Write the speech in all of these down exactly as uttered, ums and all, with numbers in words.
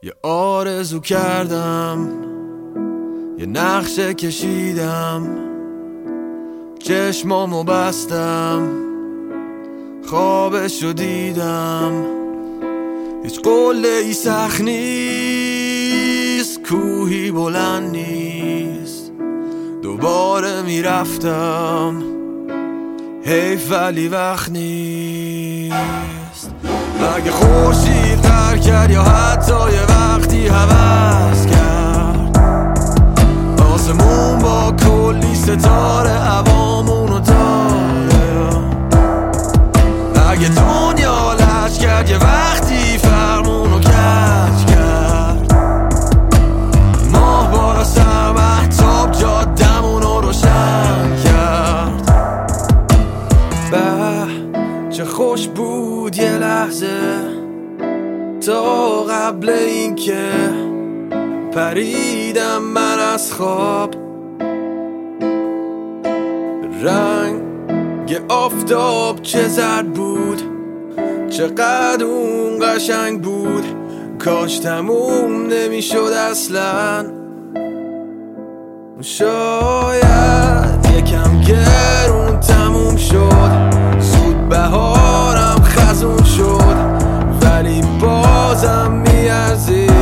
یه آرزو کردم، یه نقشه کشیدم، چشمامو بستم، خوابشو دیدم. هیچ قله ای سخت نیست، کوهی بلند نیست. دوباره میرفتم، حیف ولی وقت نیست. اگه خورشید غر کرد یا حتی یه وقتی هوس کرد، آسمون با کلی ستاره عوامونو داره. اگه دنیا لج کرد یه وقتی فرمونو کج کرد، ماه بالا سر مهتاب جادمونو روشن کرد. به چه خوش بود یه لحظه تا قبل این که پریدم من از خواب. رنگ آفتاب چه زرد بود، چقدر اون قشنگ بود. کاش تموم نمیشد اصلا. شاید یکم گرون تموم شد، زود بهارم خزون شد، ولی بازم میارزید.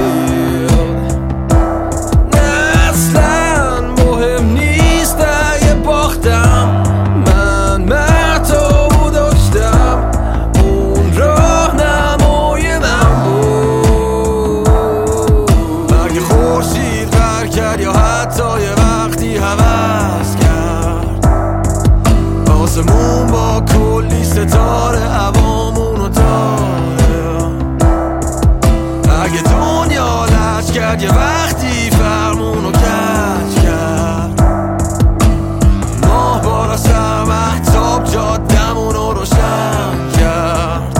اصلا مهم نیست اگه باختم، من مرتبو داشتم، اون راهنمای من بود. اگه خورشید غر کرد یا حتی یه وقتی هوس کرد، آسمون با کلی ستاره عوامونو داره. اگه دنیا لج کرد یه وقتی فرمونو کج کرد، ماه بالا سر مهتاب جادمونو روشن کرد.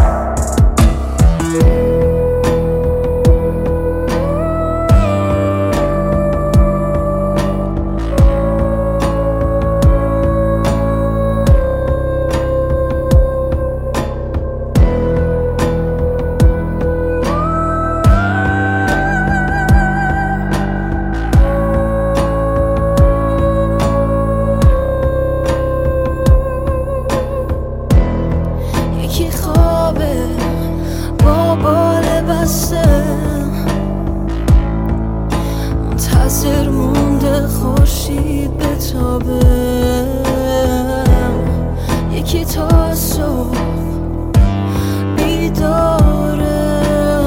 منتظر مونده خورشید بتابه، یکی تا صبح بیداره،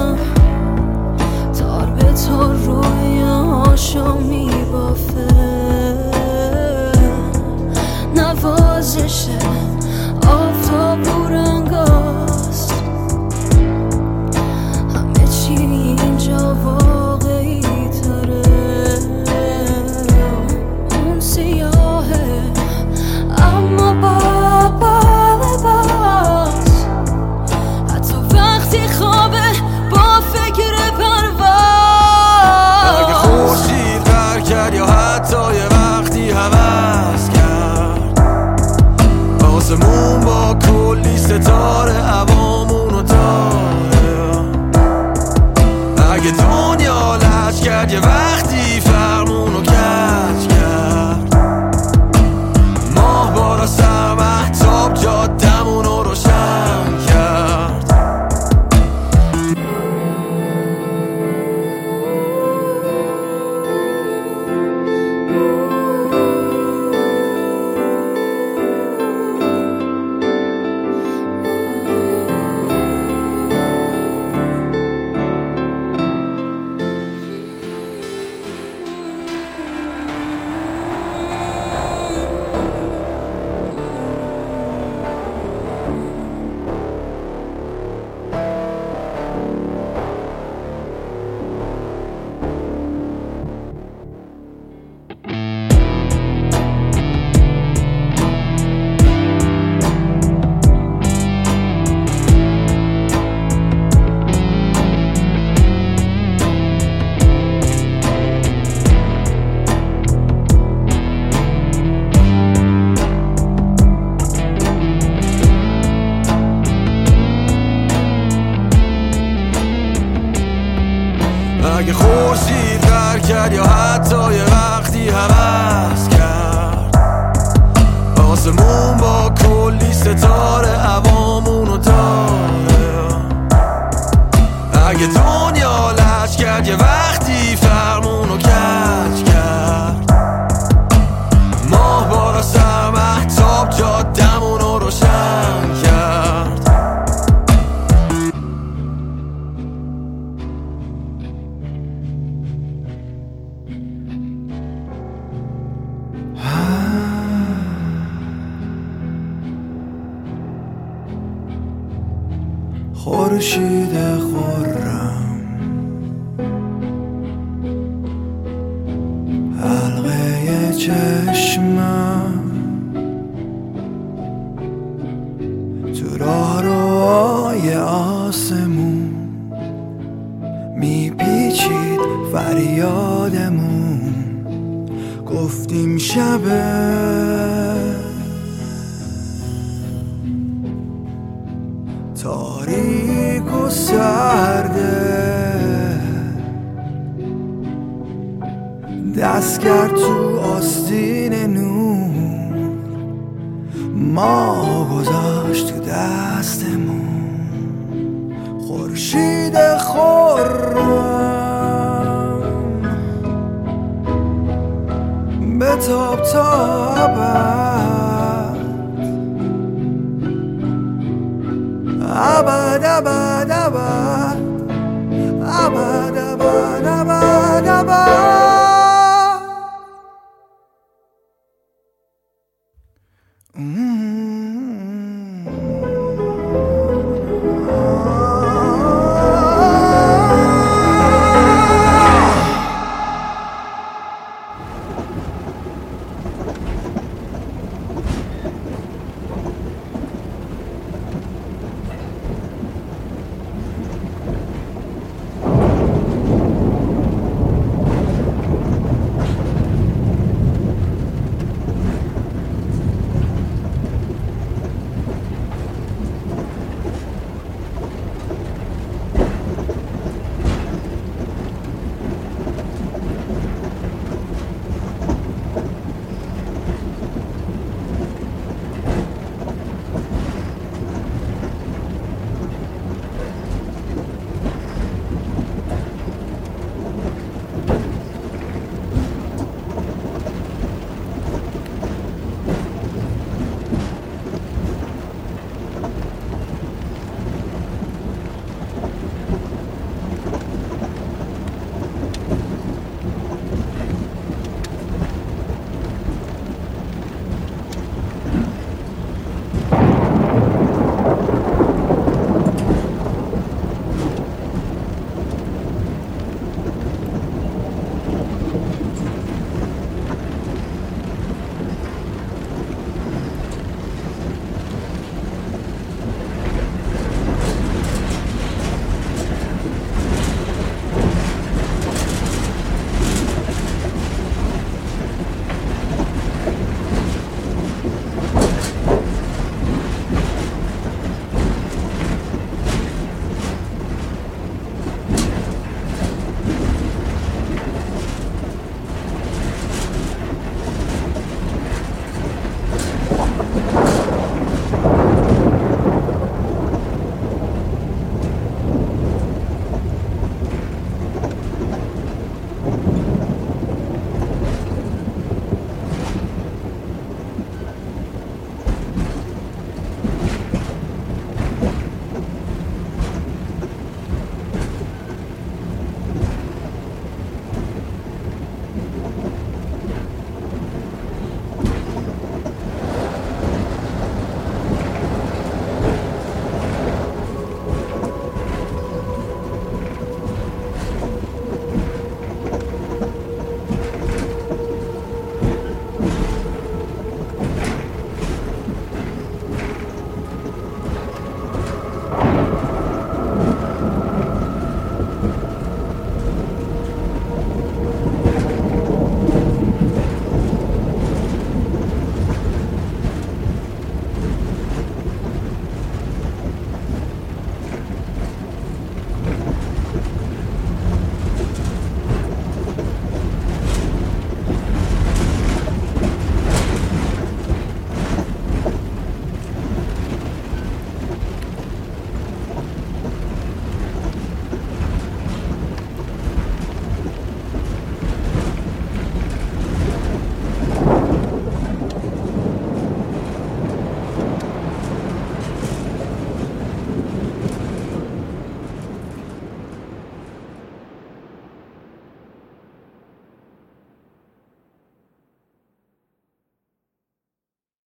تار به تار رویاهاشو میبافه. نوازش آفتاب رو رنگاست، همه چی اینجا واقعی تره. اون سیاه اگه خورشید غر کرد یا حتی یه وقتی هوس کرد آسمون با کلی ستاره هوامونو داره، اگه دنیا لج کرد یه وقتی فرمونو کج کرد، ماه بارا سر مهتاب جادمونو روشن کرد. خورشید خرم حلقه چشمم تو راه روهای آسمون میپیچید فریادمون، گفتیم شبه تاریک و سرده، دست کرد تو آستین نور، ما گذاشت تو دستمون. خورشید خرم بتاب تا ابد، ابد ابد ابد